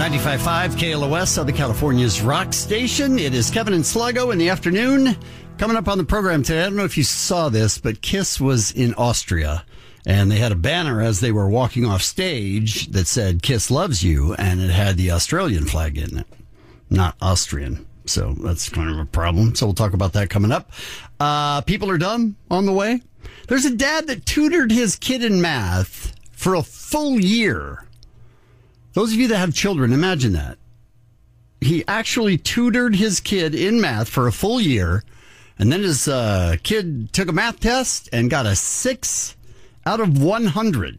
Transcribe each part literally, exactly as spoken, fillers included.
ninety-five point five K L O S, Southern California's rock station. It is Kevin and Sluggo in the afternoon. Coming up on the program today, I don't know if you saw this, but Kiss was in Austria, and they had a banner as they were walking off stage that said, Kiss loves you, and it had the Australian flag in it, not Austrian. So that's kind of a problem. So we'll talk about that coming up. Uh, people are dumb on the way. There's a dad that tutored his kid in math for a full year. Those of you that have children, imagine that. He actually tutored his kid in math for a full year, and then his uh, kid took a math test and got a six out of one hundred.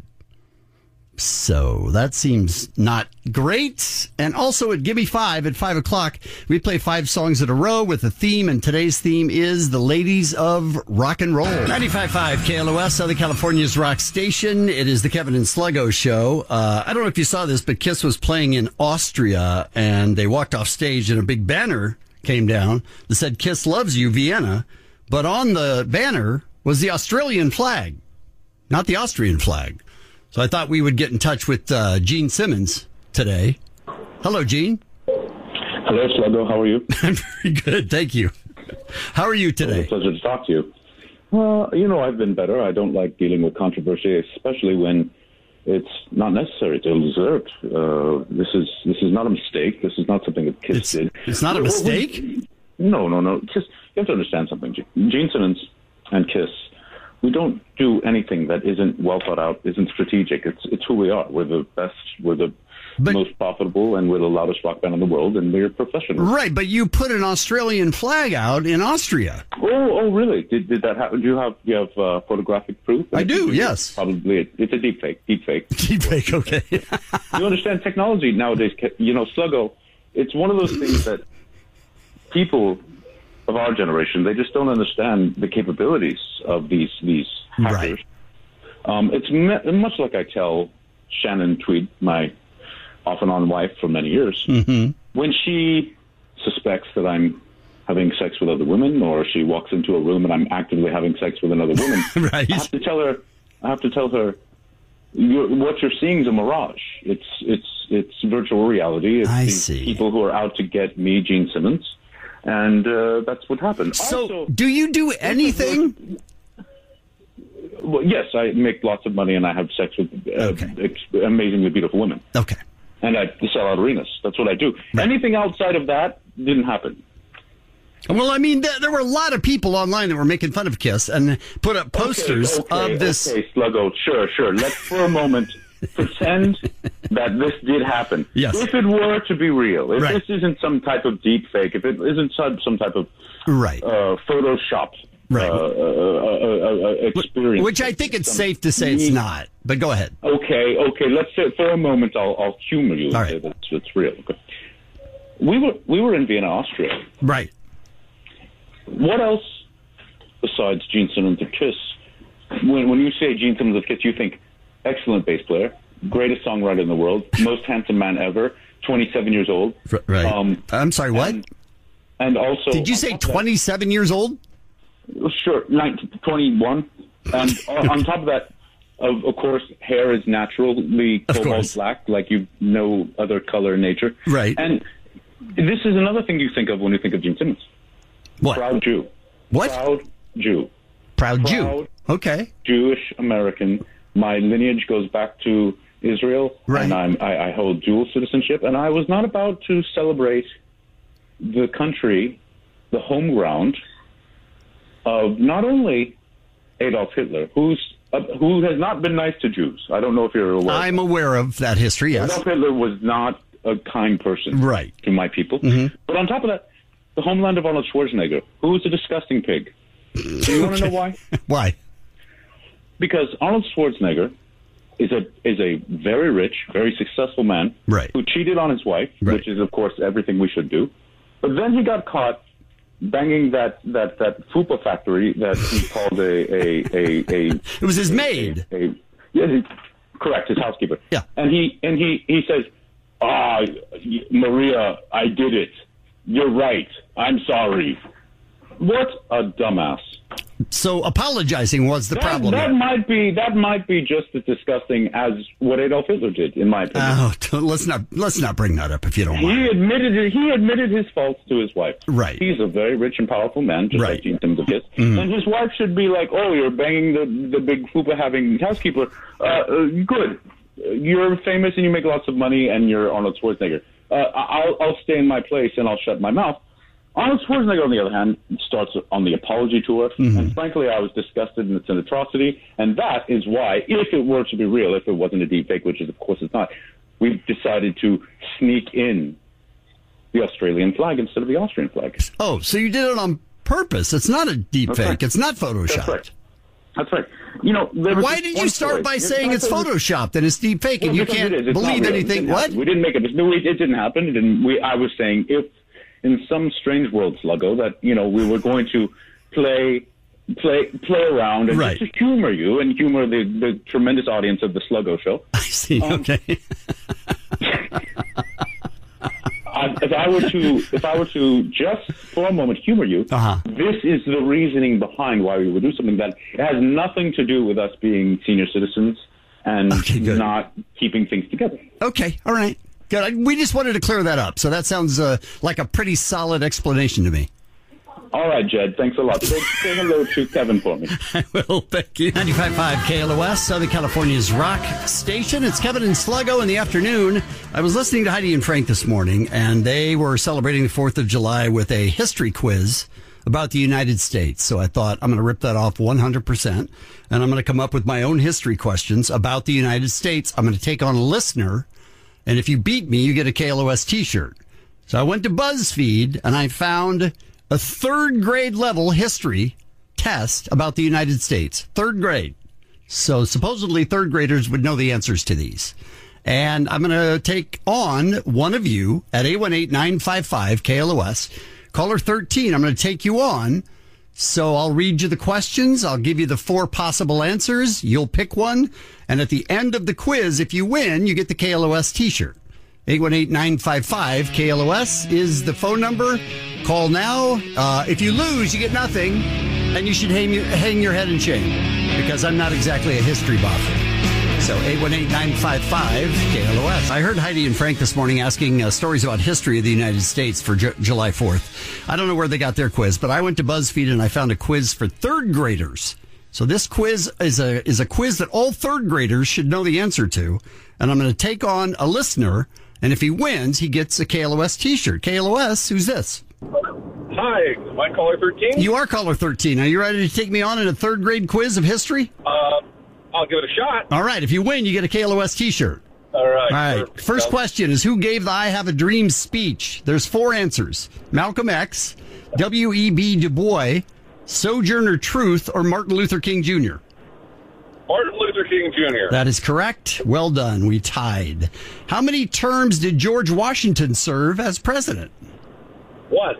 So that seems not great. And also at Gimme Five at five o'clock, we play five songs in a row with a theme, and today's theme is the ladies of rock and roll. ninety-five point five K L O S, Southern California's rock station. It is the Kevin and Sluggo show. Uh, I don't know if you saw this, but Kiss was playing in Austria, and they walked off stage, and a big banner came down that said, Kiss loves you, Vienna. But on the banner was the Australian flag, not the Austrian flag. So I thought we would get in touch with uh, Gene Simmons today. Hello, Gene. Hello, Sluggo. How are you? I'm very good, thank you. How are you today? It's a pleasure to talk to you. Well, you know, I've been better. I don't like dealing with controversy, especially when it's not necessary. It's ill-deserved. Uh, this is this is not a mistake. This is not something that Kiss it's, did. It's not a mistake? No, no, no. Just, you have to understand something. Gene Simmons and Kiss, we don't do anything that isn't well thought out, isn't strategic. It's it's who we are. We're the best. We're the but, most profitable, and we're the loudest rock band in the world, and we're professionals. Right, but you put an Australian flag out in Austria. Oh, oh, really? Did did that happen? Do you have do you have uh, photographic proof? I do. Yes. Probably. A, it's a deep fake. Deep fake. Deep fake. Okay. You understand technology nowadays? You know, Sluggo. It's one of those things that people of our generation, they just don't understand the capabilities of these these hackers. Right. Um, it's me- much like I tell Shannon Tweed, my off-and-on wife for many years, mm-hmm. when she suspects that I'm having sex with other women, or she walks into a room and I'm actively having sex with another woman, right. I have to tell her, I have to tell her, you're, what you're seeing is a mirage. It's it's it's virtual reality. It's I these see. people who are out to get me, Gene Simmons. And uh, that's what happened. So, also, do you do anything? Well, yes, I make lots of money, and I have sex with uh, okay. ex- amazingly beautiful women. Okay. And I sell out arenas. That's what I do. Right. Anything outside of that didn't happen. Well, I mean, there, there were a lot of people online that were making fun of Kiss and put up posters okay, okay, of this. Okay, Sluggo, sure, sure. Let's for a moment pretend that this did happen. Yes. If it were to be real, if right. this isn't some type of deep fake, if it isn't some, some type of right. uh, Photoshop right. uh, uh, uh, uh, experience. Which I think it's safe to say it's not, but go ahead. Okay, okay. Let's say for a moment I'll, I'll humor you. All right. It's, it's real. Okay. We were we were in Vienna, Austria. Right. What else besides Gene Simmons of Kiss? When when you say Gene Simmons of Kiss, you think excellent bass player, greatest songwriter in the world, most handsome man ever, twenty-seven years old. Right. Um, I'm sorry, what? And, and also... Did you say twenty-seven years old? Sure, nineteen, twenty-one. And on, on top of that, of, of course, hair is naturally cobalt black, like you no other color in nature. Right. And this is another thing you think of when you think of Gene Simmons. What? Proud Jew. What? Proud Jew. Proud, Proud Jew. Okay. Jewish American. My lineage goes back to Israel, right. and I'm, I, I hold dual citizenship. And I was not about to celebrate the country, the home ground of not only Adolf Hitler, who's uh, who has not been nice to Jews. I don't know if you're aware. I'm aware of that history. Yes. Adolf Hitler was not a kind person, right, to my people. Mm-hmm. But on top of that, the homeland of Arnold Schwarzenegger, who was a disgusting pig. Do you want to know why? Why? Because Arnold Schwarzenegger is a is a very rich, very successful man, right, who cheated on his wife, right. which is, of course, everything we should do. But then he got caught banging that that that fupa factory that he called a a a, a it was his a, maid. A, a, yeah, he, correct, his housekeeper. Yeah, and he and he he says, "Ah, Maria, I did it. You're right. I'm sorry." What a dumbass. So apologizing was the that, problem. That here. might be that might be just as disgusting as what Adolf Hitler did, in my opinion. Oh, let's not let's not bring that up if you don't mind. He admitted it, he admitted his faults to his wife. Right. He's a very rich and powerful man, just right. like Gene Simmons of Kiss. Mm-hmm. And his wife should be like, "Oh, you're banging the the big fupa having housekeeper. Uh, uh, good. You're famous and you make lots of money and you're Arnold Schwarzenegger. Uh, I'll I'll stay in my place and I'll shut my mouth." Arnold Schwarzenegger, on the other hand, starts on the apology tour, mm-hmm. and frankly, I was disgusted, and it's an atrocity, and that is why, if it were to be real, if it wasn't a deep fake, which is, of course it's not, we've decided to sneak in the Australian flag instead of the Austrian flag. Oh, so you did it on purpose. It's not a deep That's fake. Right. It's not Photoshopped. That's right. That's right. You know, why did you start by saying it's Photoshopped and it's deep fake, and well, you can't it believe anything? What? We didn't make it. No, it, it didn't happen. It didn't. We, I was saying if in some strange world, Sluggo, that you know we were going to play, play, play around and right. just to humor you and humor the, the tremendous audience of the Sluggo show. I see. Um, okay. I, if I were to, if I were to just for a moment humor you, uh-huh. this is the reasoning behind why we would do something that has nothing to do with us being senior citizens and okay, not keeping things together. Okay, all right, good. We just wanted to clear that up. So that sounds uh, like a pretty solid explanation to me. All right, Jed. Thanks a lot. Say, say hello to Kevin for me. I will. Thank you. ninety-five point five K L O S, Southern California's rock station. It's Kevin and Sluggo in the afternoon. I was listening to Heidi and Frank this morning, and they were celebrating the fourth of July with a history quiz about the United States. So I thought I'm going to rip that off one hundred percent, and I'm going to come up with my own history questions about the United States. I'm going to take on a listener, and if you beat me, you get a K L O S t-shirt. So I went to BuzzFeed, and I found a third grade level history test about the United States. Third grade. So supposedly third graders would know the answers to these. And I'm going to take on one of you at eight one eight, nine five five, K L O S. Caller thirteen, I'm going to take you on. So I'll read you the questions. I'll give you the four possible answers. You'll pick one. And at the end of the quiz, if you win, you get the K L O S t-shirt. eight one eight, nine five five, K L O S is the phone number. Call now. Uh, if you lose, you get nothing, and you should hang, hang your head in shame, because I'm not exactly a history buff. So eight one eight, nine five five, K L O S. I heard Heidi and Frank this morning asking uh, stories about history of the United States for Ju- July fourth. I don't know where they got their quiz, but I went to BuzzFeed and I found a quiz for third graders. So this quiz is a is a quiz that all third graders should know the answer to, and I'm going to take on a listener. And if he wins, he gets a K L O S t-shirt. K L O S, who's this? Hi, am I caller thirteen? You are caller thirteen. Are you ready to take me on in a third grade quiz of history? Uh, I'll give it a shot. All right. If you win, you get a K L O S t-shirt. All right. All right. Perfect. First question is, who gave the I Have a Dream speech? There's four answers. Malcolm X, W E B Du Bois, Sojourner Truth, or Martin Luther King Junior Martin Luther King Junior That is correct. Well done. We tied. How many terms did George Washington serve as president? One.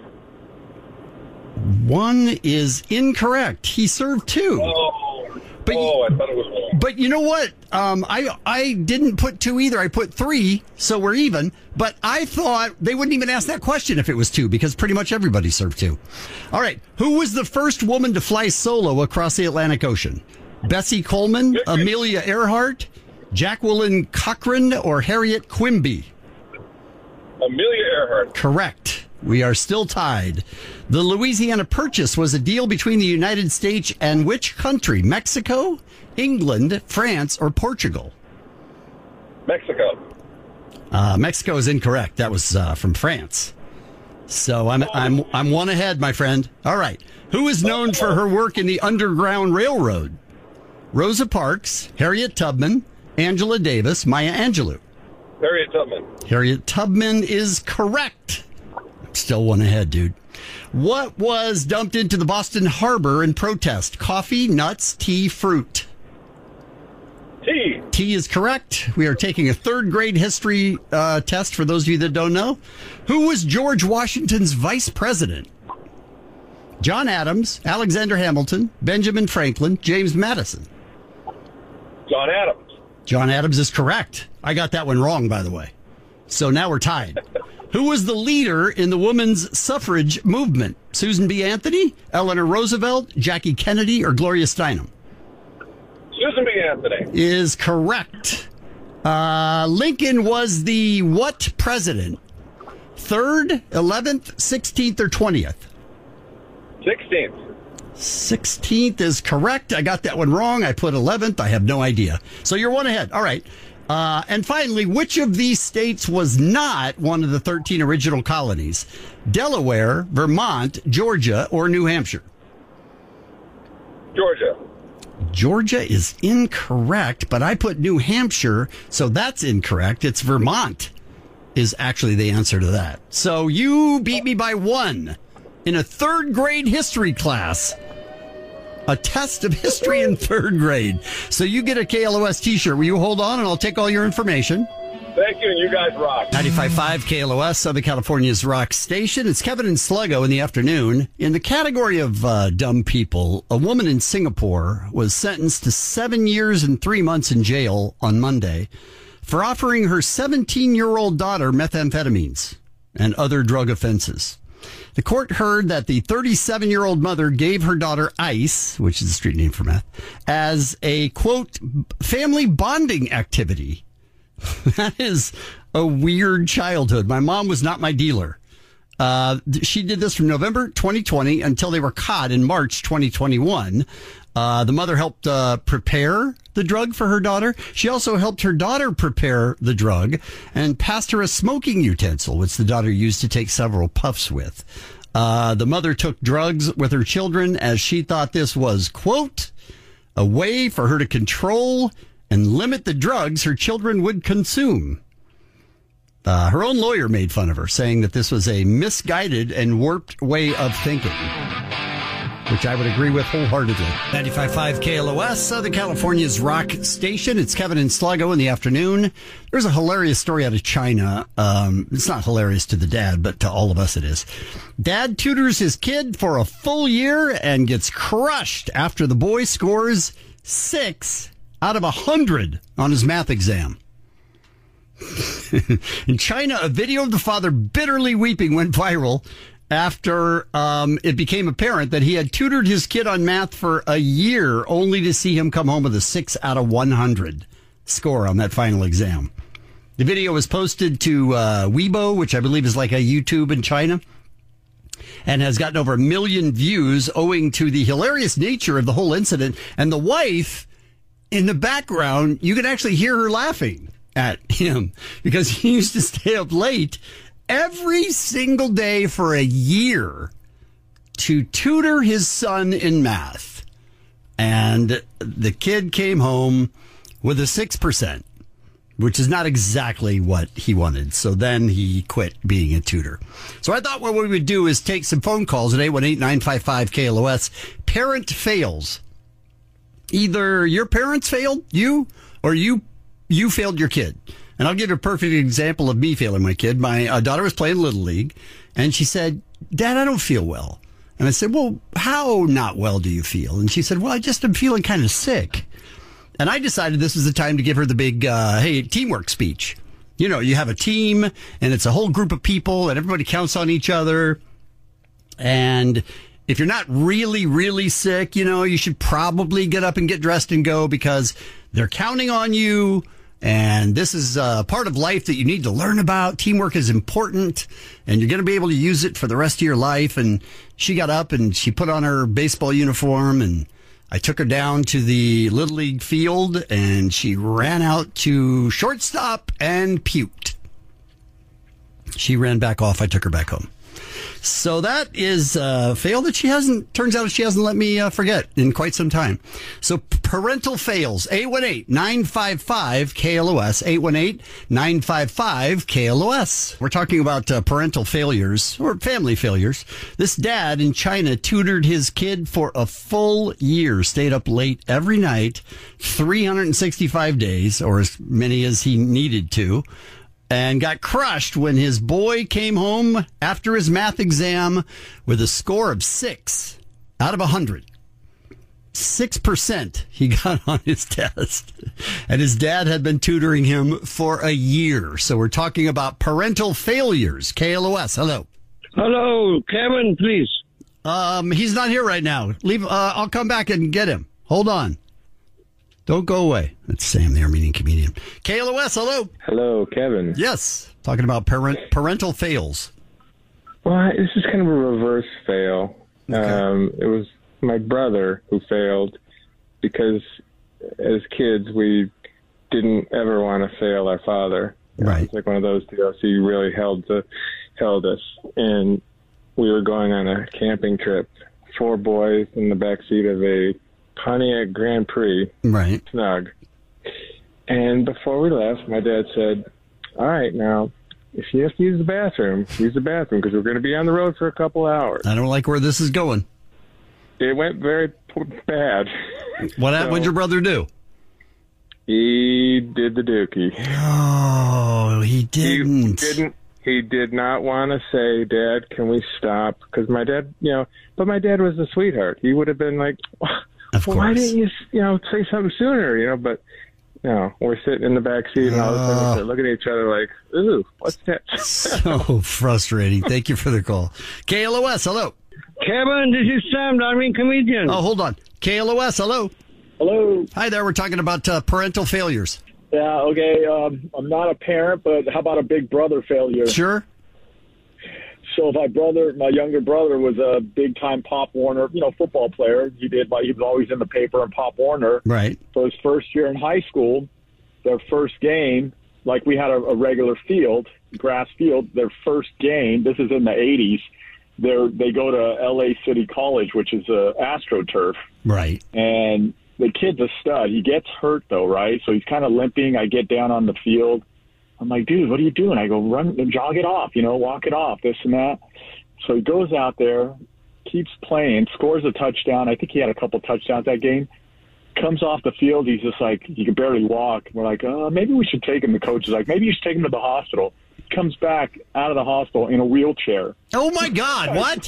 One is incorrect. He served two. Oh, But oh I thought it was one. But you know what? Um, I I didn't put two either. I put three, so we're even. But I thought they wouldn't even ask that question if it was two, because pretty much everybody served two. All right. Who was the first woman to fly solo across the Atlantic Ocean? Bessie Coleman, Amelia Earhart, Jacqueline Cochran, or Harriet Quimby? Amelia Earhart. Correct. We are still tied. The Louisiana Purchase was a deal between the United States and which country? Mexico, England, France, or Portugal? Mexico. Uh, Mexico is incorrect. That was uh, from France. So I'm I'm I'm one ahead, my friend. All right. Who is known for her work in the Underground Railroad? Rosa Parks, Harriet Tubman, Angela Davis, Maya Angelou. Harriet Tubman. Harriet Tubman is correct. Still one ahead, dude. What was dumped into the Boston Harbor in protest? Coffee, nuts, tea, fruit? Tea. Tea is correct. We are taking a third grade history uh, test for those of you that don't know. Who was George Washington's vice president? John Adams, Alexander Hamilton, Benjamin Franklin, James Madison. John Adams. John Adams is correct. I got that one wrong, by the way. So now we're tied. Who was the leader in the women's suffrage movement? Susan B. Anthony, Eleanor Roosevelt, Jackie Kennedy, or Gloria Steinem? Susan B. Anthony. Is correct. Uh, Lincoln was the what president? Third, eleventh, sixteenth, or twentieth? sixteenth. sixteenth is correct. I got that one wrong. I put eleventh. I have no idea. So you're one ahead. All right. Uh, and finally, which of these states was not one of the thirteen original colonies? Delaware, Vermont, Georgia, or New Hampshire? Georgia. Georgia is incorrect, but I put New Hampshire, so that's incorrect. It's Vermont is actually the answer to that. So you beat me by one in a third grade history class. A test of history in third grade. So you get a K L O S t-shirt. Will you hold on and I'll take all your information? Thank you, and you guys rock. ninety-five point five K L O S, Southern California's rock station. It's Kevin and Sluggo in the afternoon. In the category of uh, dumb people, a woman in Singapore was sentenced to seven years and three months in jail on Monday for offering her seventeen-year-old daughter methamphetamines and other drug offenses. The court heard that the thirty-seven-year-old mother gave her daughter ice, which is a street name for meth, as a, quote, family bonding activity. That is a weird childhood. My mom was not my dealer. Uh, she did this from November twenty twenty until they were caught in March twenty twenty-one. Uh, the mother helped uh, prepare the drug for her daughter. She also helped her daughter prepare the drug and passed her a smoking utensil, which the daughter used to take several puffs with. Uh, the mother took drugs with her children as she thought this was, quote, a way for her to control and limit the drugs her children would consume. Uh, her own lawyer made fun of her, saying that this was a misguided and warped way of thinking, which I would agree with wholeheartedly. ninety-five point five K L O S, Southern California's rock station. It's Kevin and Sluggo in the afternoon. There's a hilarious story out of China. Um, it's not hilarious to the dad, but to all of us it is. Dad tutors his kid for a full year and gets crushed after the boy scores six out of a hundred on his math exam. In China, a video of the father bitterly weeping went viral after um, it became apparent that he had tutored his kid on math for a year only to see him come home with a six out of one hundred score on that final exam. The video was posted to uh, Weibo, which I believe is like a YouTube in China, and has gotten over a million views owing to the hilarious nature of the whole incident. And the wife in the background, you can actually hear her laughing at him because he used to stay up late every single day for a year to tutor his son in math. And the kid came home with a six percent, which is not exactly what he wanted. So then he quit being a tutor. So I thought what we would do is take some phone calls at eight one eight, nine five five, K L O S. Parent fails. Either your parents failed you or you you failed your kid. And I'll give you a perfect example of me failing my kid. My uh, daughter was playing Little League, and she said, Dad, I don't feel well. And I said, well, how not well do you feel? And she said, well, I just am feeling kind of sick. And I decided this was the time to give her the big, uh, hey, teamwork speech. You know, you have a team, and it's a whole group of people, and everybody counts on each other. And if you're not really, really sick, you know, you should probably get up and get dressed and go because they're counting on you. And this is a part of life that you need to learn about. Teamwork is important, and you're going to be able to use it for the rest of your life. And she got up and she put on her baseball uniform, and I took her down to the Little League field, and she ran out to shortstop and puked. She ran back off. I took her back home. So that is a fail that she hasn't, turns out she hasn't let me uh, forget in quite some time. So parental fails, eight one eight, nine five five, K L O S, eight one eight, nine five five, K L O S. We're talking about uh, parental failures or family failures. This dad in China tutored his kid for a full year, stayed up late every night, three hundred sixty-five days, or as many as he needed to, and got crushed when his boy came home after his math exam with a score of six out of a hundred. six percent he got on his test. And his dad had been tutoring him for a year. So we're talking about parental failures. K L O S, hello. Hello, Kevin, please. Um, he's not here right now. Leave. Uh, I'll come back and get him. Hold on. Don't go away. That's Sam, the Armenian comedian. K L O S, hello. Hello, Kevin. Yes. Talking about parent parental fails. Well, this is kind of a reverse fail. Okay. Um, it was my brother who failed because as kids, we didn't ever want to fail our father. Right. It's like one of those deals. He really held the, held us. And we were going on a camping trip, four boys in the backseat of a Pontiac Grand Prix. Right. Snug. And before we left, my dad said, all right, now, if you have to use the bathroom, use the bathroom because we're going to be on the road for a couple hours. I don't like where this is going. It went very p- bad. What So, would your brother do? He did the dookie. Oh, he He didn't. didn't. He did not want to say, Dad, can we stop? Because my dad, you know, but my dad was a sweetheart. He would have been like, Of well, why course. didn't you, you know, say something sooner, you know? But no, we're sitting in the back seat and all of a sudden we start looking at each other like, ooh, what's that? So frustrating. Thank you for the call. K L O S, hello. Kevin, this is Sam, the Armenian comedian. Oh, hold on. K L O S, hello. Hello. Hi there. We're talking about uh, parental failures. Yeah, okay. Um, I'm not a parent, but how about a big brother failure? Sure. So my brother, my younger brother, was a big-time Pop Warner, you know, football player. He did, like, he was always in the paper in Pop Warner. Right. For his first year in high school, their first game, like we had a, a regular field, grass field. Their first game, this is in the eighties. They're, they go to L A City College, which is a AstroTurf. Right. And the kid's a stud. He gets hurt, though, right? So he's kind of limping. I get down on the field. I'm like, dude, what are you doing? I go, run, jog it off, you know, walk it off, this and that. So he goes out there, keeps playing, scores a touchdown. I think he had a couple touchdowns that game. Comes off the field. He's just like, he can barely walk. We're like, uh, maybe we should take him. The coach is like, maybe you should take him to the hospital. Comes back out of the hospital in a wheelchair. Oh, my God. What?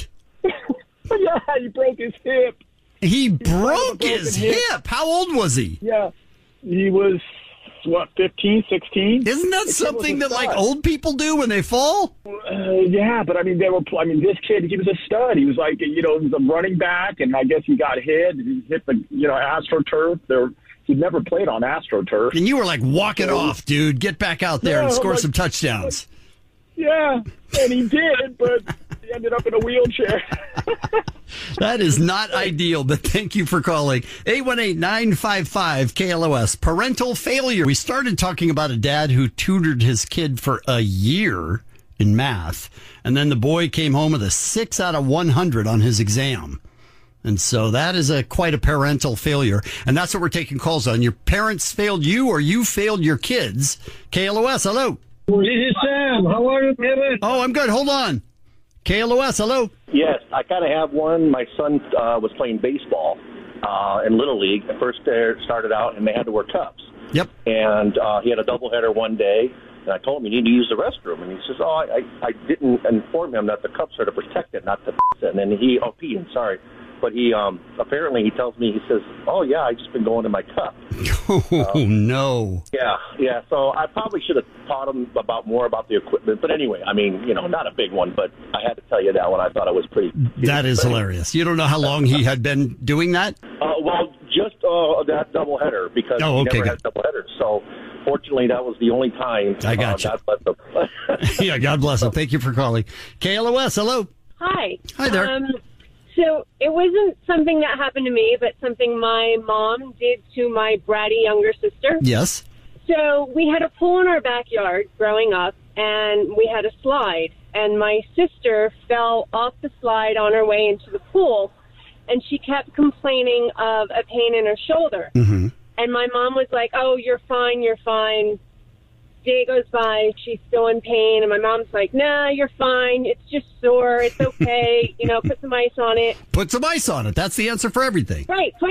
Yeah, he broke his hip. He broke broke a his broken hip. hip. How old was he? Yeah, he was, what, fifteen, sixteen? Isn't that The kid something was a that, like, stud. old people do when they fall? Uh, yeah, but I mean, they were. I mean, this kid, he was a stud. He was like, you know, he was a running back, and I guess he got hit. He hit the, you know, AstroTurf. There, he'd never played on AstroTurf. And you were like, walk it off, dude. Get back out there Yeah, and score like- some touchdowns. Yeah, and he did, but he ended up in a wheelchair. That is not ideal, but thank you for calling. eight one eight, nine five five, K L O S. Parental failure. We started talking about a dad who tutored his kid for a year in math, and then the boy came home with a six out of one hundred on his exam. And so that is a quite a parental failure. And that's what we're taking calls on. Your parents failed you or you failed your kids. K L O S, hello. This is Sam. How are you, Kevin? Oh, I'm good. Hold on. K L O S, hello. Yes, I kind of have one. My son uh, was playing baseball uh, in Little League. The first day started out, and they had to wear cups. Yep. And uh, he had a doubleheader one day, and I told him, you need to use the restroom. And he says, oh, I, I didn't inform him that the cups are to protect it, not to piss it. And then he, oh, pee, I'm sorry. But he, um, apparently he tells me, he says, oh, yeah, I've just been going to my cup. Oh, no. Yeah, yeah. So I probably should have taught him about more about the equipment. But anyway, I mean, you know, not a big one, but I had to tell you that one. I thought it was pretty. That is hilarious. You don't know how long he had been doing that? Uh, well, just uh, that doubleheader because Oh, okay, he never good. had doubleheaders. So fortunately, that was the only time. I got uh, you. God bless him. Yeah, God bless him. Thank you for calling. K L O S, hello. Hi. Hi there. Um, so it wasn't something that happened to me, but something my mom did to my bratty younger sister. Yes. So we had a pool in our backyard growing up, and we had a slide. And my sister fell off the slide on her way into the pool, and she kept complaining of a pain in her shoulder. Mm-hmm. And my mom was like, oh, you're fine, you're fine. Day goes by, she's still in pain, and my mom's like, nah, you're fine. It's just sore. It's okay. You know, put some ice on it. Put some ice on it. That's the answer for everything. Right. Put,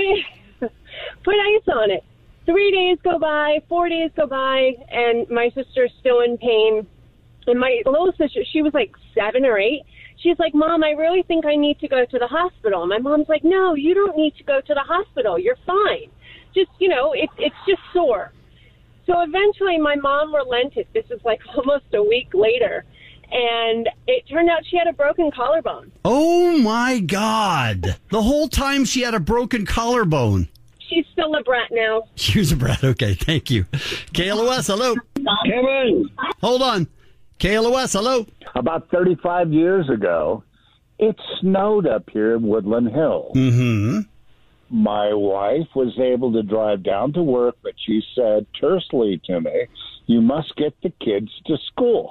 put ice on it. Three days go by, four days go by, and my sister's still in pain. And my little sister, she was like seven or eight. She's like, Mom, I really think I need to go to the hospital. And my mom's like, no, you don't need to go to the hospital. You're fine. Just, you know, it's it's just sore. So eventually my mom relented. This is like almost a week later. And it turned out she had a broken collarbone. Oh, my God. The whole time she had a broken collarbone. She's still a brat now. She's a brat. Okay, thank you. K L O S, hello. Kevin. Hold on. K L O S, hello. About thirty-five years ago, it snowed up here in Woodland Hills. Mm-hmm. My wife was able to drive down to work, but she said tersely to me, you must get the kids to school.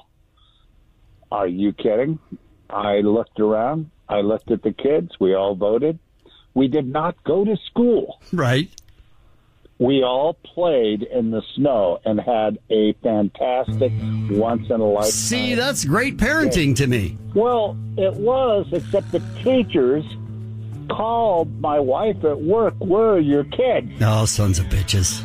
Are you kidding? I looked around. I looked at the kids. We all voted. We did not go to school. Right. We all played in the snow and had a fantastic once-in-a-lifetime. See, that's great parenting to me. Well, it was, except the teachers called my wife at work, where are your kids? Oh, sons of bitches.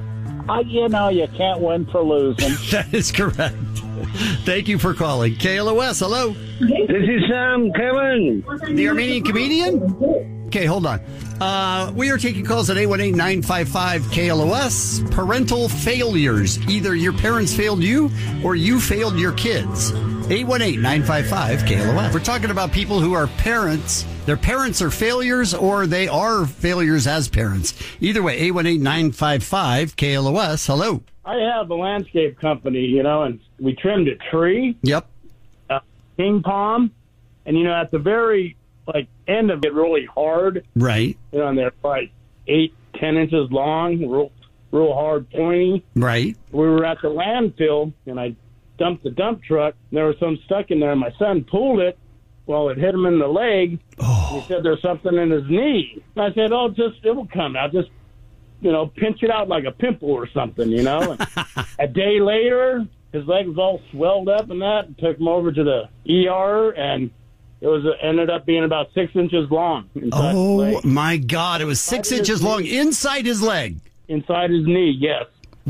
I, you know, you can't win for losing. That is correct. Thank you for calling. K L O S, hello. This is Sam. Kevin. The Armenian comedian? Okay, hold on. Uh, we are taking calls at eight one eight, nine five five, K L O S. Parental failures. Either your parents failed you or you failed your kids. eight one eight, nine five five, K L O S. We're talking about people who are parents. Their parents are failures or they are failures as parents. Either way, eight one eight, nine five five, K L O S. Hello. I have a landscape company, you know, and we trimmed a tree. Yep. A king palm. And, you know, at the very, like, end of it, really hard. Right. You know, and they're like eight, ten inches long, real, real hard, pointy. Right. We were at the landfill, and I dumped the dump truck. And there was some stuck in there. And my son pulled it. Well, it hit him in the leg. Oh. He said there's something in his knee. And I said, oh, just, it will come out. Just, you know, pinch it out like a pimple or something, you know. And a day later, his leg was all swelled up and that. And took him over to the E R, and it was ended up being about six inches long. Inside oh, his leg. My God. It was six Inside inches long knee. inside his leg. Inside his knee, yes.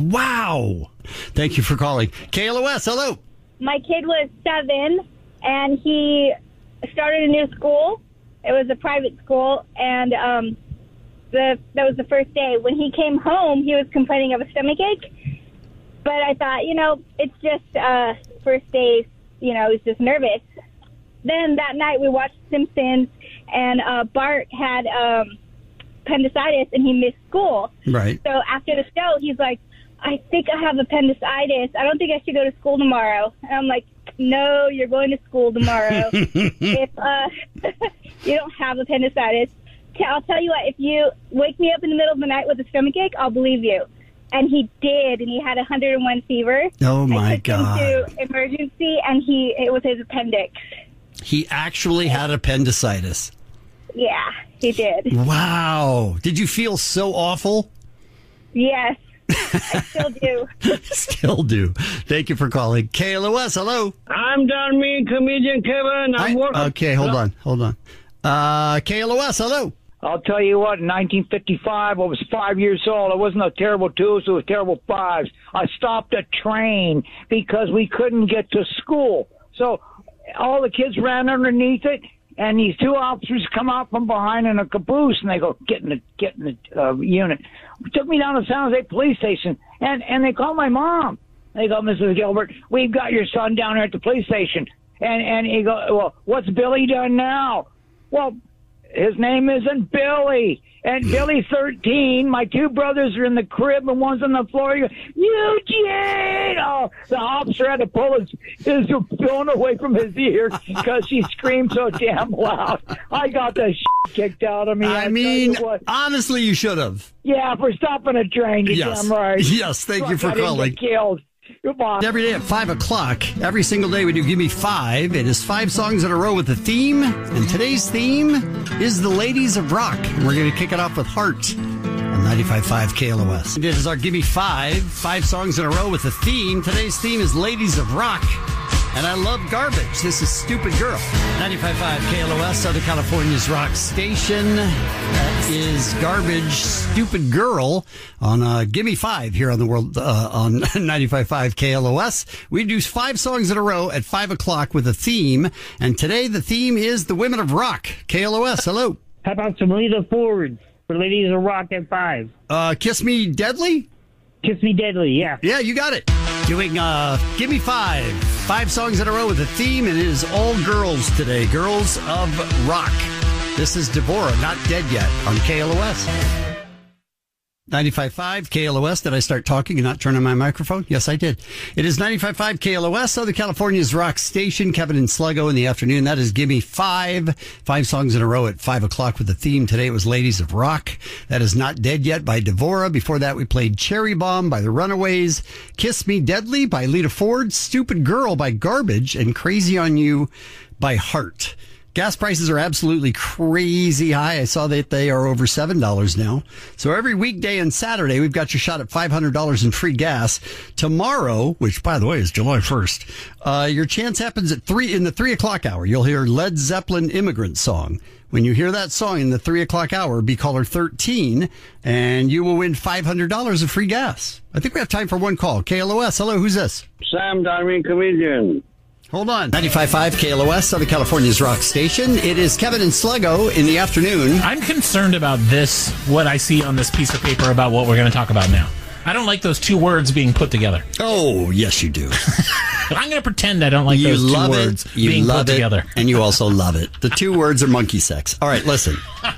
Wow. Thank you for calling. K L O S, hello. My kid was seven, and he started a new school. It was a private school, and um, the that was the first day. When he came home, he was complaining of a stomach ache. But I thought, you know, it's just uh, first day, you know, he's just nervous. Then that night we watched Simpsons, and uh, Bart had um, appendicitis, and he missed school. Right. So after the show, he's like, I think I have appendicitis. I don't think I should go to school tomorrow. And I'm like, no, you're going to school tomorrow. If uh, you don't have appendicitis, I'll tell you what, if you wake me up in the middle of the night with a stomach ache, I'll believe you. And he did, and he had one hundred one fever. Oh, my I took God. him to emergency, and he it was his appendix. He actually had appendicitis. Yeah, he did. Wow. Did you feel so awful? Yes, I still do. Still do. Thank you for calling. K L O S, hello. I'm the Armenian comedian, Kevin. I'm I, working. okay, hold on. Hold on. Uh, K L O S, hello. I'll tell you what, in nineteen fifty-five, I was five years old. It wasn't a terrible twos, it was terrible fives. I stopped a train because we couldn't get to school. So all the kids ran underneath it, and these two officers come out from behind in a caboose, and they go, get in the, get in the uh, unit. Took me down to San Jose police station, and, and they called my mom. They go, Missus Gilbert, we've got your son down here at the police station. And, and he go, well, what's Billy done now? Well, his name isn't Billy. And Billy's thirteen. My two brothers are in the crib, and one's on the floor. He goes, Eugene! Oh, the officer had to pull his, his phone away from his ear because she screamed so damn loud. I got the shit kicked out of me. I, I mean, honestly, you should have. Yeah, for stopping a train. You're Yes. damn right. Yes, thank you for I didn't calling. get killed. Goodbye. Every day at five o'clock, every single day we do Give Me Five. It is five songs in a row with a theme. And today's theme is the Ladies of Rock. And we're going to kick it off with Heart on ninety-five point five K L O S. This is our Give Me Five. Five songs in a row with a theme. Today's theme is Ladies of Rock. And I love Garbage. This is Stupid Girl. ninety-five point five K L O S, Southern California's rock station. That is Garbage, Stupid Girl on uh, Gimme Five here on the world uh, on ninety-five point five K L O S. We do five songs in a row at five o'clock with a theme. And today the theme is the Women of Rock. K L O S, hello. How about some Lita Ford for Ladies of Rock at five? Uh, Kiss Me Deadly? Kiss Me Deadly, yeah. Yeah, you got it. Doing uh, Give Me Five. Five songs in a row with a theme, and it is all girls today. Girls of Rock. This is Deborah, Not Dead Yet, on K L O S. ninety-five point five K L O S. Did I start talking and not turn on my microphone? Yes, I did. It is ninety-five point five K L O S, Southern California's rock station. Kevin and Sluggo in the afternoon. That is Give Me Five. Five songs in a row at five o'clock with the theme. Today it was Ladies of Rock. That is Not Dead Yet by Devorah. Before that we played Cherry Bomb by the Runaways, Kiss Me Deadly by Lita Ford, Stupid Girl by Garbage, and Crazy on You by Heart. Gas prices are absolutely crazy high. I saw that they are over seven dollars now. So every weekday and Saturday, we've got your shot at five hundred dollars in free gas. Tomorrow, which, by the way, is July first, uh, your chance happens at three in the three o'clock hour. You'll hear Led Zeppelin Immigrant Song. When you hear that song in the three o'clock hour, be caller thirteen, and you will win five hundred dollars of free gas. I think we have time for one call. K L O S, hello, who's this? Sam Darwin, comedian. Hold on. ninety-five point five K L O S, Southern California's rock station. It is Kevin and Sluggo in the afternoon. I'm concerned about this, what I see on this piece of paper about what we're going to talk about now. I don't like those two words being put together. Oh, yes, you do. I'm going to pretend I don't like you those two love words it. You being love put it, together. And you also love it. The two words are monkey sex. All right, listen.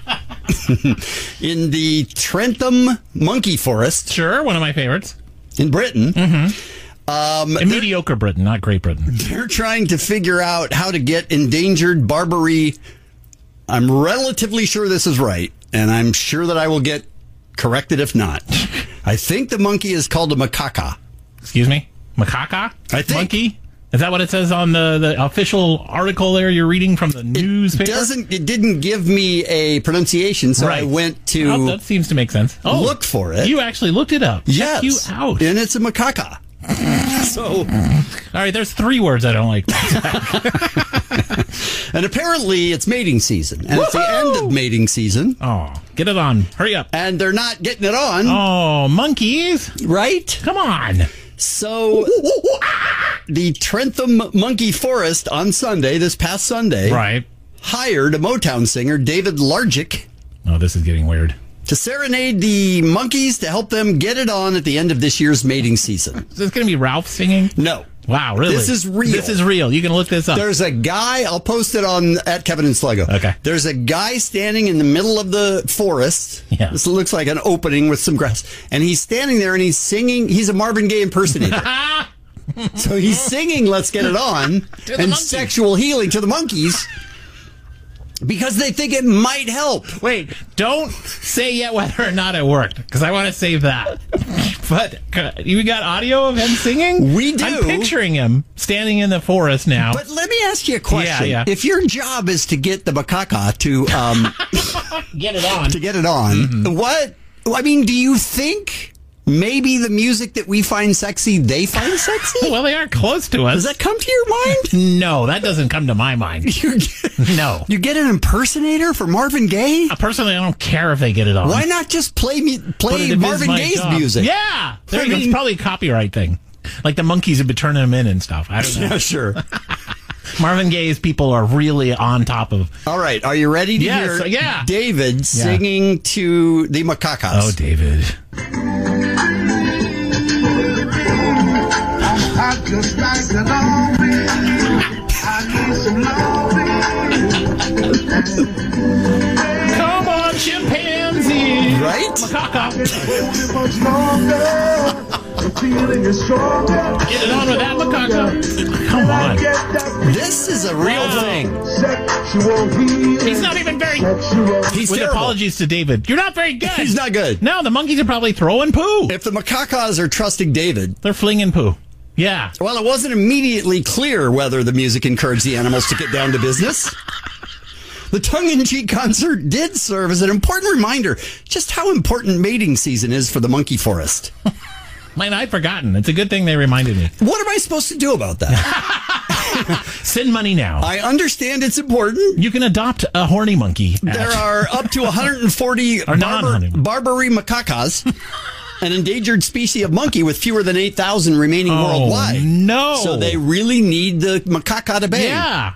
In the Trentham Monkey Forest. Sure, one of my favorites. In Britain. Mm-hmm. Um, mediocre Britain, not Great Britain. They're trying to figure out how to get endangered Barbary. I'm relatively sure this is right, and I'm sure that I will get corrected if not. I think the monkey is called a macaca. Excuse me? Macaca? I think. Monkey? Is that what it says on the, the official article there you're reading from the newspaper? It doesn't. It didn't give me a pronunciation, so right. I went to oh, that seems to make sense. Oh, look for it. You actually looked it up. Yes. Check you out. And it's a macaca. So, all right, there's three words I don't like. And apparently it's mating season. And Woo-hoo! It's the end of mating season. Oh, get it on. Hurry up. And they're not getting it on. Oh, monkeys. Right? Come on. So, the Trentham Monkey Forest on Sunday, this past Sunday, right, hired a Motown singer, David Largic. Oh, this is getting weird. To serenade the monkeys to help them get it on at the end of this year's mating season. Is this going to be Ralph singing? No. Wow, really? This is real. This is real. You can look this up. There's a guy, I'll post it on at Kevin and Sluggo. Okay. There's a guy standing in the middle of the forest. Yeah. This looks like an opening with some grass. And he's standing there and he's singing. He's a Marvin Gaye impersonator. So he's singing Let's Get It On and monkeys. Sexual Healing to the monkeys. Because they think it might help. Wait, don't say yet whether or not it worked, because I want to save that. But uh, you got audio of him singing? We do. I'm picturing him standing in the forest now. But let me ask you a question. Yeah, yeah. If your job is to get the macaca to um, get it on, to get it on, mm-hmm. what? I mean, do you think? Maybe the music that we find sexy, they find sexy? Well, they are close to us. Does that come to your mind? No, that doesn't come to my mind. You get, no. You get an impersonator for Marvin Gaye? Uh, personally, I don't care if they get it on. Why not just play me, play Marvin Gaye's job. music? Yeah. There, I mean, it's probably a copyright thing. Like the monkeys have been turning them in and stuff. I don't know. Yeah, sure. Marvin Gaye's people are really on top of. All right. Are you ready to yes, hear yeah. David yeah. singing to the macacas? Oh, David. I just like to know me. I need some loving. Come on, chimpanzee. Right? Macaca. Much longer. The feeling is stronger. Get it on with that macaca. Come on. This is a real wow. thing. Sexual healing. He's not even very. Sexual. He's with terrible. Apologies to David. You're not very good. He's not good. No, the monkeys are probably throwing poo. If the macacas are trusting David, they're flinging poo. Yeah. Well, it wasn't immediately clear whether the music encouraged the animals to get down to business. The tongue-in-cheek concert did serve as an important reminder just how important mating season is for the monkey forest. Man, I'd forgotten. It's a good thing they reminded me. What am I supposed to do about that? Send money now. I understand it's important. You can adopt a horny monkey. There are up to one hundred forty Or non-horny. barber, Barbary macacas, an endangered species of monkey with fewer than eight thousand remaining Oh, worldwide. no. So they really need the macaca to bang. Yeah.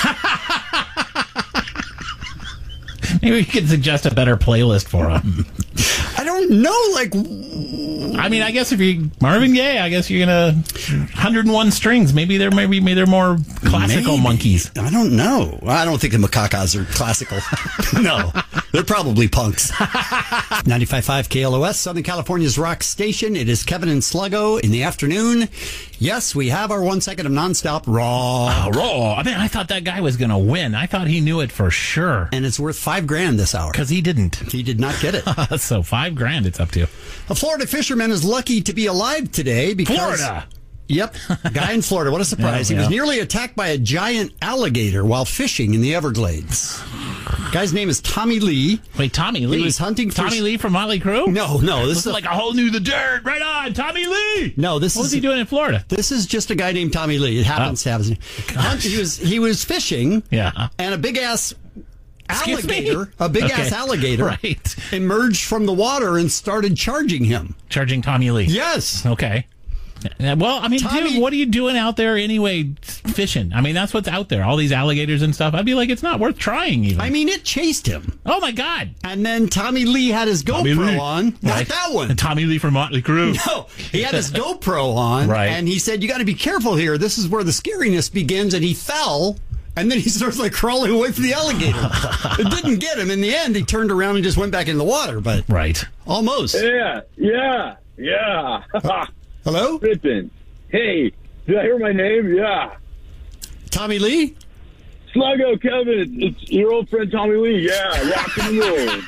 Maybe we could suggest a better playlist for him. I don't know, like... I mean, I guess if you're Marvin Gaye, I guess you're going to one hundred one strings. Maybe they're maybe, maybe they're more classical Maybe. monkeys. I don't know. I don't think the macacas are classical. No, they're probably punks. ninety-five point five K L O S, Southern California's rock station. It is Kevin and Sluggo in the afternoon. Yes, we have our one second of nonstop raw. Oh, raw. I mean, I thought that guy was going to win. I thought he knew it for sure. And it's worth five grand this hour. Because he didn't. He did not get it. So five grand it's up to. A Florida fisherman is lucky to be alive today because... Florida. Yep. Guy in Florida. What a surprise. Yeah, he was yeah. nearly attacked by a giant alligator while fishing in the Everglades. Guy's name is Tommy Lee. Wait, Tommy Lee? He was hunting for... Tommy Lee from Motley Crue? No, no. This This is is like a whole new The Dirt. Right on, Tommy Lee. No, this what is... was he doing in Florida? This is just a guy named Tommy Lee. It happens Oh. to have his name. Hunt- He was, he was fishing, Yeah. and a big-ass Excuse me? alligator, a big-ass Okay. alligator, Right. emerged from the water and started charging him. Charging Tommy Lee. Yes. Okay. Yeah, well, I mean, Tommy- dude, what are you doing out there anyway fishing? I mean, that's what's out there. All these alligators and stuff. I'd be like, it's not worth trying even. I mean, it chased him. Oh, my God. And then Tommy Lee had his Tommy GoPro Lee. on. Not Right. that one. And Tommy Lee from Motley Crue. No, he had his GoPro on, Right. and he said, "You got to be careful here. This is where the scariness begins." And he fell, and then he starts like crawling away from the alligator. It didn't get him. In the end, he turned around and just went back in the water, but Right. almost. Yeah, yeah, yeah. Hello, Pippin. Hey, did I hear my name? Yeah. Tommy Lee. Sluggo, Kevin, it's, it's your old friend Tommy Lee. Yeah, rocking and rolling.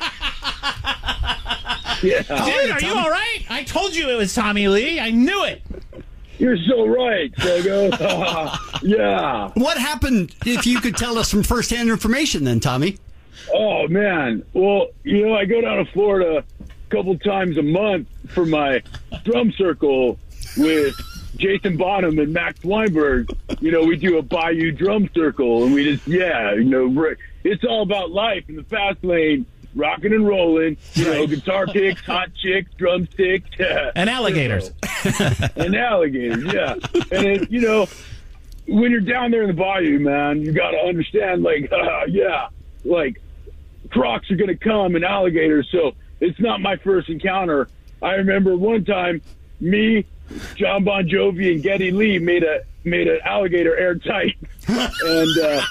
Yeah. Dude, are you all right? I told you it was Tommy Lee. I knew it. You're so right, Sluggo. Yeah. What happened? If you could tell us from firsthand information, then Tommy. Oh, man. Well, you know, I go down to Florida a couple times a month for my drum circle with Jason Bonham and Max Weinberg. You know, we do a Bayou drum circle, and we just, yeah, you know, re- it's all about life in the fast lane, rocking and rolling, you know, guitar picks, hot chicks, drumsticks. And alligators. And alligators, yeah. And, it, you know, when you're down there in the Bayou, man, you got to understand, like, uh, yeah, like, crocs are going to come and alligators, so it's not my first encounter. I remember one time, me, John Bon Jovi, and Geddy Lee made a made an alligator airtight, and uh,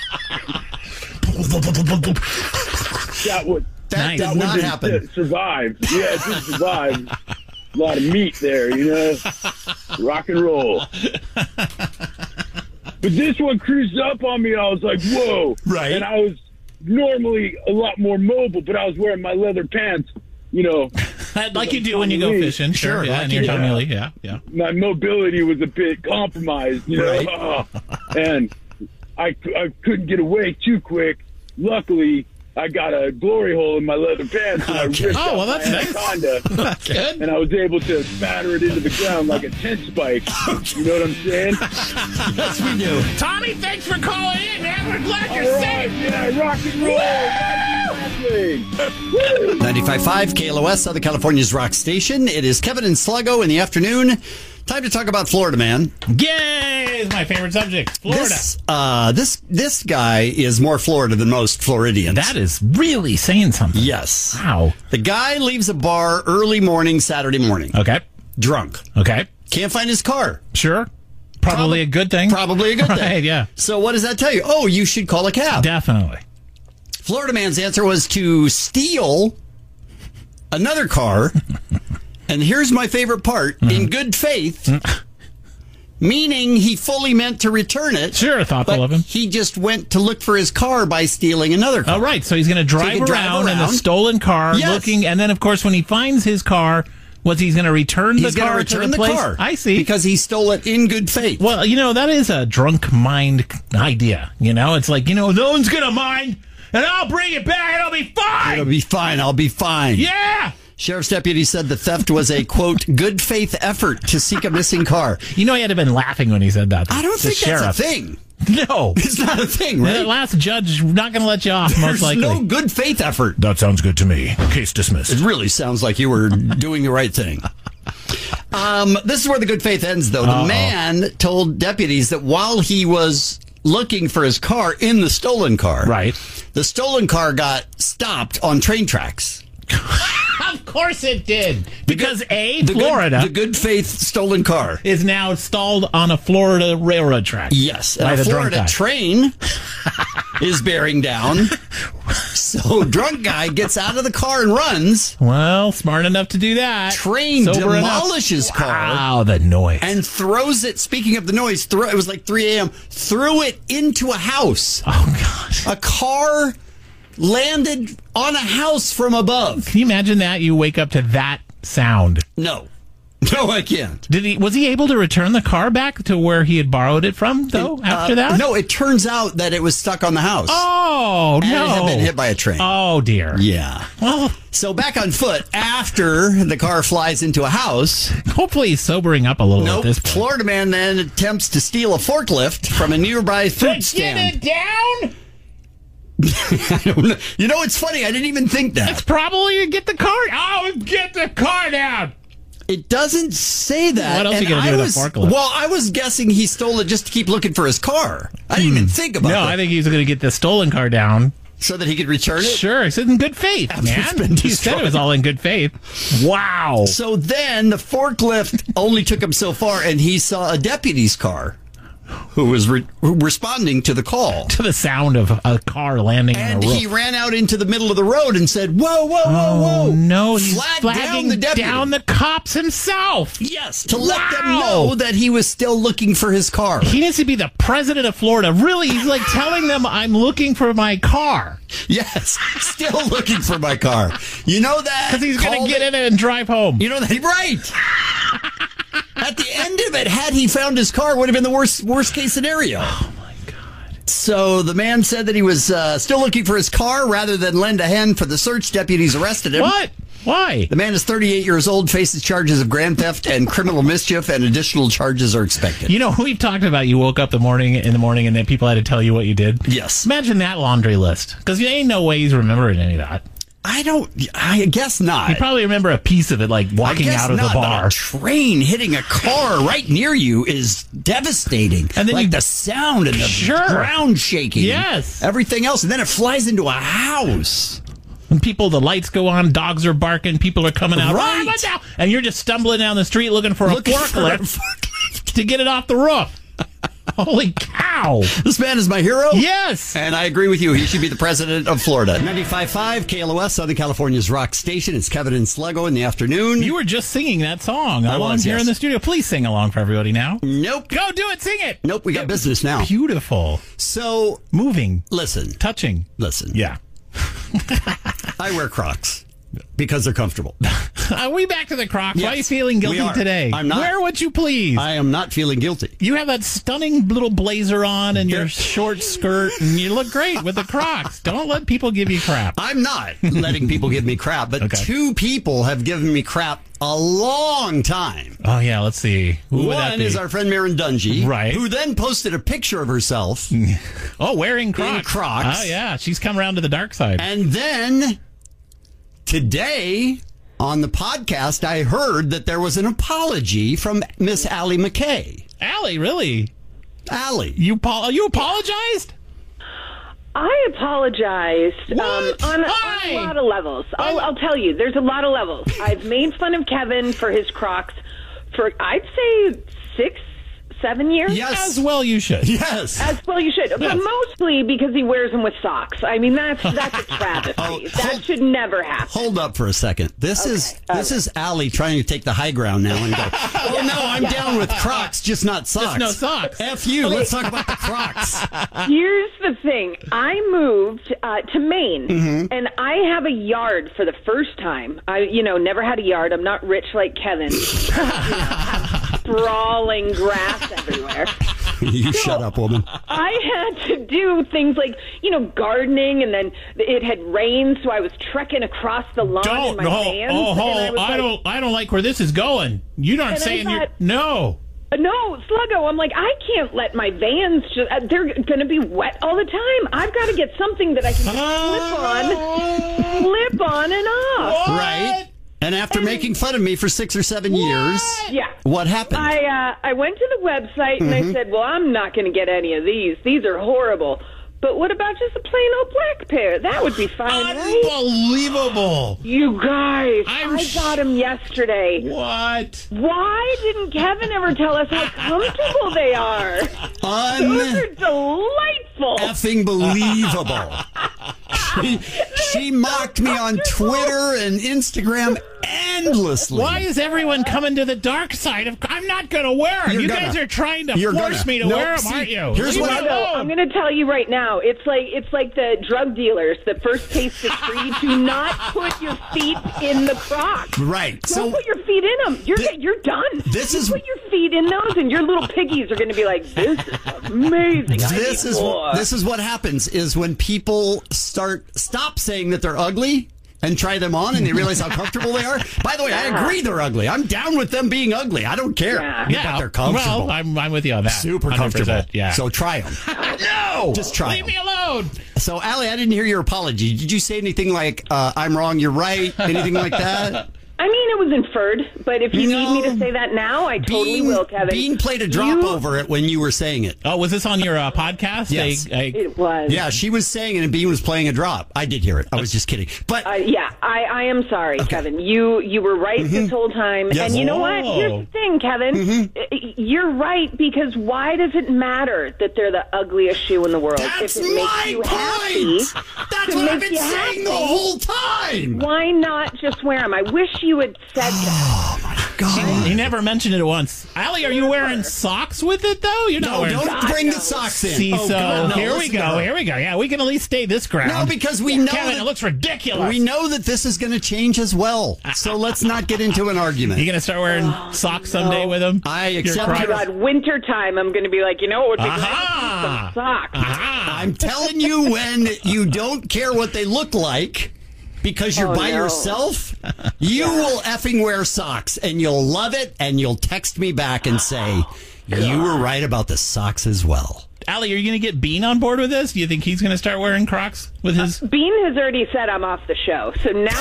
that would That Nice. did that not one didn't happen. survive. Yeah, it didn't survive. A lot of meat there, you know, rock and roll. But this one cruised up on me, and I was like, "Whoa!" Right. And I was normally a lot more mobile, but I was wearing my leather pants, you know. Like you do when you go Tommy Lee. fishing. Sure, Sure, yeah, like and you you're do. Tommy Lee. Yeah, yeah. My mobility was a bit compromised, you know, Right. and I, I couldn't get away too quick. Luckily, I got a glory hole in my leather pants, and I Okay. ripped Oh, out well, my that's nice. anaconda, Good. and I was able to batter it into the ground like a tent spike. You know what I'm saying? Yes, we do. Tommy, thanks for calling in, man. We're glad All you're right, safe. yeah, rock and roll. Woo! ninety-five point five K L O S, Southern California's rock station. It is Kevin and Sluggo in the afternoon. Time to talk about Florida, man. Yay! It's my favorite subject. Florida. This, uh, this, this guy is more Florida than most Floridians. That is really saying something. Yes. Wow. The guy leaves a bar early morning, Saturday morning. Okay. Drunk. Okay. Can't find his car. Sure. Probably a good thing. Probably a good thing. Right, yeah. So what does that tell you? Oh, you should call a cab. Definitely. Florida man's answer was to steal another car. And here's my favorite part. Mm-hmm. In good faith, meaning he fully meant to return it. Sure, thoughtful but of him. He just went to look for his car by stealing another car. Oh, right. So he's going to drive, he can drive around in the around. stolen car, Yes. looking, and then, of course, when he finds his car, what's he's going to return the He's going car to return to the, the place? car. I see. Because he stole it in good faith. Well, you know, that is a drunk mind idea. You know, it's like, you know, no one's going to mind, and I'll bring it back, and I'll be fine. It'll be fine. I'll be fine. Yeah. Sheriff's deputy said the theft was a, quote, good faith effort to seek a missing car. You know, he had to have been laughing when he said that. I don't the think sheriff. that's a thing. No. It's not a thing, right? The last judge not going to let you off, There's most likely. no good faith effort. That sounds good to me. Case dismissed. It really sounds like you were doing the right thing. Um, this is where the good faith ends, though. The Uh-oh. man told deputies that while he was looking for his car in the stolen car, right, the stolen car got stopped on train tracks. Of course it did. Because, the, A, the Florida. Good, the good faith stolen car is now stalled on a Florida railroad track. Yes. By And a the drunk Florida guy. train is bearing down. So drunk guy gets out of the car and runs. Well, smart enough to do that. Train Sober demolishes enough. car. Wow, the noise. And throws it, speaking of the noise, throw, it was like three a.m., threw it into a house. Oh, God. A car landed on a house from above. Can you imagine that? You wake up to that sound. No. No, I can't. Did he? Was he able to return the car back to where he had borrowed it from, though, And, after uh, that? No, it turns out that it was stuck on the house. Oh, and no. it had been hit by a train. Oh, dear. Yeah. Well, so back on foot after the car flies into a house. Hopefully he's sobering up a little Nope. at this point. Florida man then attempts to steal a forklift from a nearby food stand. Get it down? I don't know. You know, it's funny. I didn't even think that. It's probably to get the car. Oh, get the car down. It doesn't say that. What else And are you going to I do with was, a forklift? Well, I was guessing he stole it just to keep looking for his car. I didn't even think about No, that. I think he was going to get the stolen car down. So that he could return it? Sure. It's in good faith, After it's man. been He said it destroyed. was all in good faith. Wow. So then the forklift only took him so far, and he saw a deputy's car who was re- responding to the call. To the sound of a car landing And on a roof. he ran out into the middle of the road and said, whoa, whoa, whoa, whoa. Oh, no, he's Flagged flagging down the deputy. down the cops himself. Yes, to let them Wow. know that he was still looking for his car. He needs to be the president of Florida. Really, he's like telling them, I'm looking for my car. Yes, still looking for my car. You know that? Because he's going Called to get it- in it and drive home. You know that? Right. At the end of it, had he found his car, would have been the worst worst case scenario. Oh, my God. So the man said that he was uh, still looking for his car rather than lend a hand for the search. Deputies arrested him. What? Why? The man is thirty-eight years old, faces charges of grand theft and criminal mischief, and additional charges are expected. You know, we've talked about you woke up the morning in the morning and then people had to tell you what you did. Yes. Imagine that laundry list. Because you ain't no way he's remembering any of that. I don't. I guess not. You probably remember a piece of it, like walking I guess out of not, the but bar. a train hitting a car right near you is devastating. And then like you- the sound and the Sure. ground shaking. Yes. Everything else. And then it flies into a house. When people, the lights go on, dogs are barking, people are coming out. Right. "Ah, watch out," and you're just stumbling down the street looking for a Looking for a forklift to get it off the roof. Holy cow. This man is my hero. Yes. And I agree with you. He should be the president of Florida. ninety-five point five K L O S, Southern California's rock station. It's Kevin and Sluggo in the afternoon. You were just singing that song I along was, here yes. in the studio. Please sing along for everybody now. Nope. Go do it. Sing it. Nope. We got business now. Beautiful. So, Moving. listen. Touching. Listen. Yeah. I wear Crocs because they're comfortable. Are we back to the Crocs? Why are you Yes, feeling we guilty are. today? I'm not. Wear what you please. I am not feeling guilty. You have that stunning little blazer on and your short skirt, and you look great with the Crocs. Don't let people give you crap. I'm not letting people give me crap, but Okay. two people have given me crap a long time. Oh, yeah, let's see. Who would that One be? is our friend Maren Dungy, Right. who then posted a picture of herself. Oh, wearing Crocs. Crocs. Oh, yeah. She's come around to the dark side. And then today on the podcast, I heard that there was an apology from Miss Allie McKay. Allie, really? Allie. You, pol- you apologized? I apologized um, What? on, Why? on a lot of levels. I'll, I'll tell you, there's a lot of levels. I've made fun of Kevin for his Crocs for, I'd say, six, seven years. As well you should. Yes. As well you should. Yes. But mostly because he wears them with socks. I mean, that's that's a travesty. Oh, that hold- should never happen. Hold up for a second. This is all this is Allie trying to take the high ground now and go, oh no, I'm down with Crocs, just not socks. Just no socks. F you. Let's talk about the Crocs. Here's the thing. I moved uh, to Maine, Mm-hmm. and I have a yard for the first time. I, you know, never had a yard. I'm not rich like Kevin. You know, have sprawling grass everywhere. You shut up, woman. I had to do things like, you know, gardening, and then it had rained, so I was trekking across the lawn Don't, in my no, vans. oh, and oh, I, was I like, don't, I don't like where this is going. You aren't And I saying you're, thought- no. No, Sluggo, I'm like, I can't let my vans just, uh, they're going to be wet all the time. I've got to get something that I can just slip on, slip on and off. Right. And after making fun of me for six or seven years, Yeah. what happened? I uh, I went to the website and Mhm. I said, well, I'm not going to get any of these. These are horrible. But what about just a plain old black pair? That would be fine, right? Unbelievable. You guys, I'm I got them yesterday. What? Why didn't Kevin ever tell us how comfortable they are? Un- Those are delightful. Effing believable. she, she mocked me on Twitter and Instagram endlessly. Why is everyone coming to the dark side of? I'm not going to wear them. You're You gonna. guys are trying to You're force gonna. me to Nope, wear them, see, aren't you? here's Leave what me I- alone. I'm going to tell you right now. It's like it's like the drug dealers. The first taste is free. Do not put your feet in the Crocs. Right. Don't So put your feet in them. You're you're done. This you is- put your feet in those, and your little piggies are going to be like, "This is amazing." I this need is more." what, this is what happens is when people start stop saying that they're ugly and try them on and they realize how comfortable they are. By the way, I agree they're ugly. I'm down with them being ugly. I don't care. Yeah. But they're comfortable. Well, I'm, I'm with you on that. Super one hundred comfortable. percent, Yeah. So try them. no. Just try Leave 'em. me alone. So, Allie, I didn't hear your apology. Did you say anything like, uh, I'm wrong, you're right? Anything like that? I mean, it was inferred, but if you, You need me know, to say that now, I totally Bean, will, Kevin. Bean played a drop You- over it when you were saying it. Oh, was this on your uh, podcast? Yes. I, I, It was. Yeah, she was saying it and Bean was playing a drop. I did hear it. I was just kidding. But Uh, yeah, I, I am sorry, Kevin. You you were right this whole time. Yes. And you know what? Oh. Here's the thing, Kevin. I- You're right, because why does it matter that they're the ugliest shoe in the world? that's if it makes my you point! happy, That's it what I've makes been you saying the happy. whole time! Why not just wear them? I wish you had said that. Oh, my God. he never mentioned it once. Allie, are you wearing socks with it, though? You're not No, wearing don't bring the socks in. See, oh, so God, no, here we listen to go. her. Here we go. Yeah, we can at least stay this ground. No, because we know Kevin, that- it looks ridiculous. We know that this is going to change as well. So let's not get into an argument. You going to start wearing socks someday with them? I Your accept Oh my Crocs? God, winter time, I'm going to be like, you know what would be Aha! great? Some socks. Aha! I'm telling you, when you don't care what they look like because you're Oh, by no. yourself, you will effing wear socks and you'll love it and you'll text me back and say, you were right about the socks as well. Allie, are you going to get Bean on board with this? Do you think he's going to start wearing Crocs with his? Bean has already said I'm off the show, so now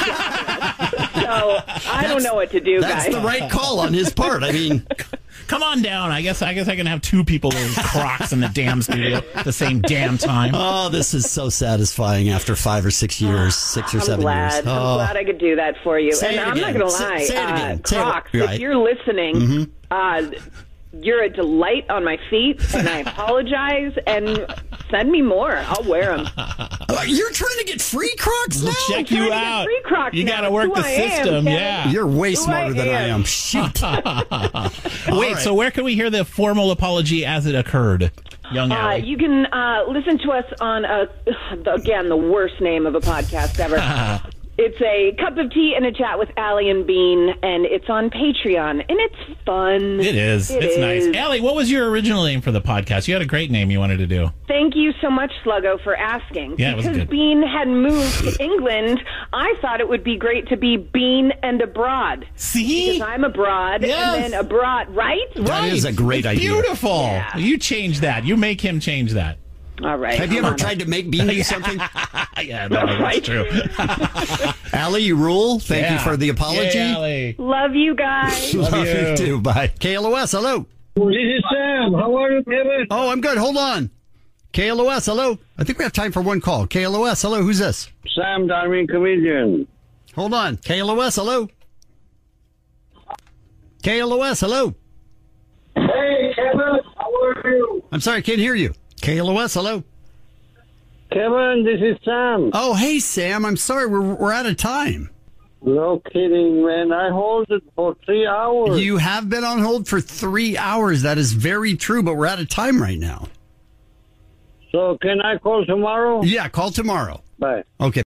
I'm so I don't know what to do, That's guys. the right call on his part. I mean, Come on down. I guess I guess I can have two people with Crocs in the damn studio at the same damn time. oh, this is so satisfying after five or six years, six or I'm seven glad. years. I'm Oh. glad I could do that for you. Say and it I'm not again. going to Say- lie, say it again. uh, Say it- Crocs, right. if you're listening, Mhm. uh, you're a delight on my feet, and I apologize. And send me more. I'll wear them. Uh, You're trying to get free Crocs now? Check trying you to get out. free Crocs You now. got to work Who the I am, system. Kevin. Yeah. You're way Who smarter I than I am. am. Shoot. Wait, right. so where can we hear the formal apology as it occurred, young Uh, Allie? you can uh, listen to us on, a, again, the worst name of a podcast ever. It's a cup of tea and a chat with Allie and Bean, and it's on Patreon, and it's fun. It is. It it's is. nice. Allie, what was your original name for the podcast? You had a great name you wanted to do. Thank you so much, Sluggo, for asking. Yeah, it was because good. Bean had moved to England, I thought it would be great to be Bean and abroad. See? Because I'm abroad, Yes. and then abroad, right? That is a great It's idea. Beautiful. Yeah. You change that. You make him change that. All right. Have you come ever on. tried to make Bean do something? yeah, no, Right. that's true. Allie, you rule. Thank Yeah. you for the apology. Yay, Allie. Love you guys. Love Love you you. too. Bye. K L O S, hello. This is Sam. How are you, Kevin? Oh, I'm good. Hold on. K L O S, hello. I think we have time for one call. K L O S, hello. Who's this? Sam Darwin, comedian. Hold on. K L O S, hello. K L O S, hello. Hey, Kevin. How are you? I'm sorry, I can't hear you. K L O S, hello. Kevin, this is Sam. Oh, hey, Sam. I'm sorry. We're, we're out of time. No kidding, man. I hold it for three hours. You have been on hold for three hours. That is very true, but we're out of time right now. So can I call tomorrow? Yeah, call tomorrow. Bye. Okay.